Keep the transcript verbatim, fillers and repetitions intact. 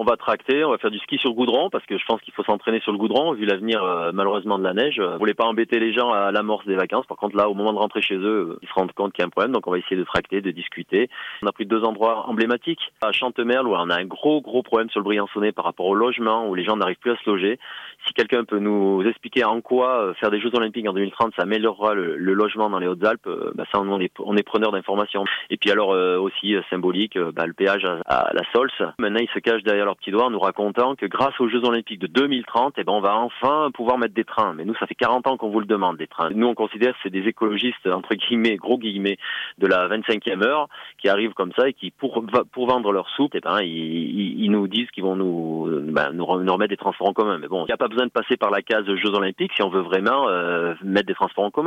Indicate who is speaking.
Speaker 1: On va tracter, on va faire du ski sur le goudron parce que je pense qu'il faut s'entraîner sur le goudron vu l'avenir euh, malheureusement de la neige. On voulait pas embêter les gens à l'amorce des vacances. Par contre là, au moment de rentrer chez eux, ils se rendent compte qu'il y a un problème. Donc on va essayer de tracter, de discuter. On a pris deux endroits emblématiques. À Chantemerle où on a un gros gros problème sur le Briançonnais par rapport au logement où les gens n'arrivent plus à se loger. Si quelqu'un peut nous expliquer en quoi faire des Jeux Olympiques en deux mille trente ça améliorera le, le logement dans les Hautes-Alpes, bah ça on est, on est preneur d'informations. Et puis alors euh, aussi euh, symbolique, euh, bah, le péage à, à la Sols. Maintenant ils se cachent derrière leur petit doigt en nous racontant que grâce aux Jeux Olympiques de deux mille trente, eh ben on va enfin pouvoir mettre des trains. Mais nous ça fait quarante ans qu'on vous le demande des trains. Nous on considère que c'est des écologistes entre guillemets, gros guillemets, de la vingt-cinquième heure qui arrivent comme ça et qui pour pour vendre leur soupe, eh ben ils, ils, ils nous disent qu'ils vont nous, ben, nous nous remettre des transports en commun. Mais bon, il n'y a pas besoin de passer par la case Jeux Olympiques si on veut vraiment euh, mettre des transports en commun.